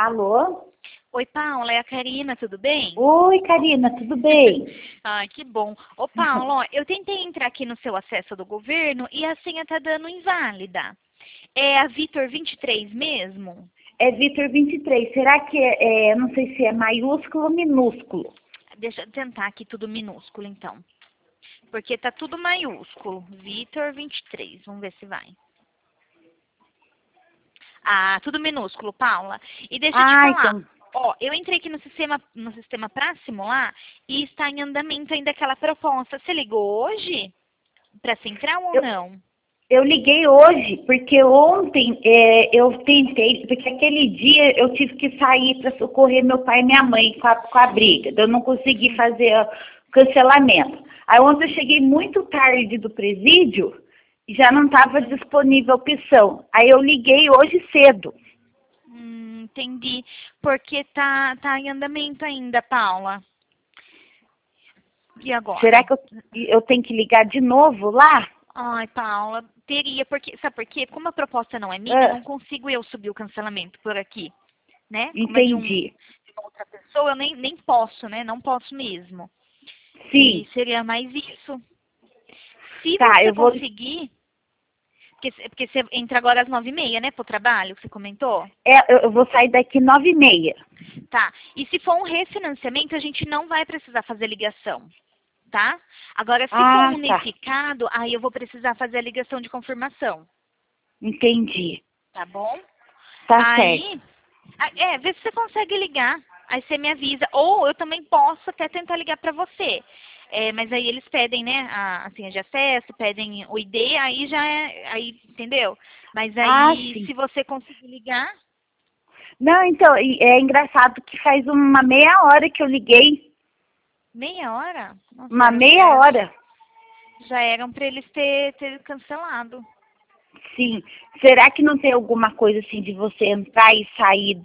Alô? Oi, Paula, é a Karina, tudo bem? Oi, Karina, tudo bem? Ai, que bom. Ô, Paula, ó, eu tentei entrar aqui no seu acesso do governo e a senha tá dando inválida. É a Vitor 23 mesmo? É Vitor 23. Será que não sei se é maiúsculo ou minúsculo? Deixa eu tentar aqui tudo minúsculo, então. Porque tá tudo maiúsculo. Vitor 23, vamos ver se vai. Ah, tudo minúsculo, Paula. E deixa eu te falar. Então, Ó, eu entrei aqui no sistema para simular e está em andamento ainda aquela proposta. Você ligou hoje para Central ou eu, não? eu liguei hoje, porque ontem eu tentei, porque aquele dia eu tive que sair para socorrer meu pai e minha mãe com a briga. Eu não consegui fazer o cancelamento. Aí ontem eu cheguei muito tarde do presídio e já não estava disponível a opção. Aí eu liguei hoje cedo. Entendi. Porque tá em andamento ainda, Paula. E Será agora? que eu tenho que ligar de novo lá? Ai, Paula, teria, porque, sabe por quê? Como a proposta não é minha, Ah, não consigo eu subir o cancelamento por aqui, né? Como é entendi. de uma outra pessoa, eu nem posso, né? Não posso mesmo. Sim. E seria mais isso. Se Tá, você eu vou. conseguir, porque você entra agora às 9h30, né, pro trabalho, que você comentou? Eu vou sair daqui 9h30. Tá. E se for um refinanciamento, a gente não vai precisar fazer ligação, tá? Agora, se for um Ah, tá. unificado, aí eu vou precisar fazer a ligação de confirmação, Entendi. tá bom? Tá certo. Aí, vê se você consegue ligar. Aí você me avisa. Ou eu também posso até tentar ligar pra você. Mas aí eles pedem, né, a senha de acesso, pedem o ID, aí já é, aí, entendeu? Mas Ah, aí, sim. se você conseguir ligar, Não, então, é engraçado que faz uma meia hora que eu liguei. meia hora, nossa, Uma meia hora. já eram pra eles ter cancelado. Sim. Será que não tem alguma coisa assim de você entrar e sair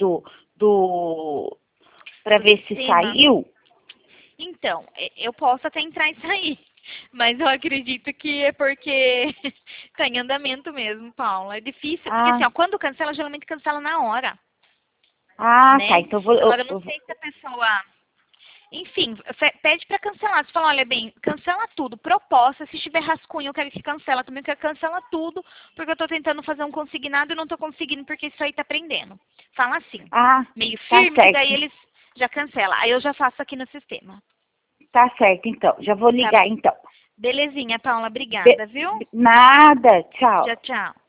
para Do ver se sistema. saiu? Então, eu posso até entrar e sair, mas eu acredito que é porque está em andamento mesmo, Paula. É difícil, porque assim, Ah, ó, quando cancela, geralmente cancela na hora, tá. né? Então eu vou. Agora, eu não sei se a pessoa... Enfim, pede para cancelar. Você fala, olha bem, cancela tudo. Proposta, se tiver rascunho, eu quero que cancela também, eu quero que cancela tudo, porque eu estou tentando fazer um consignado e não estou conseguindo, porque isso aí está prendendo. Fala assim, Ah, meio tá firme, que daí certo. eles já cancelam. Aí eu já faço aqui no sistema. Tá certo, então. Já vou Tá? ligar, então. Belezinha, Paula. Obrigada, viu? Nada. Tchau. Tchau, tchau.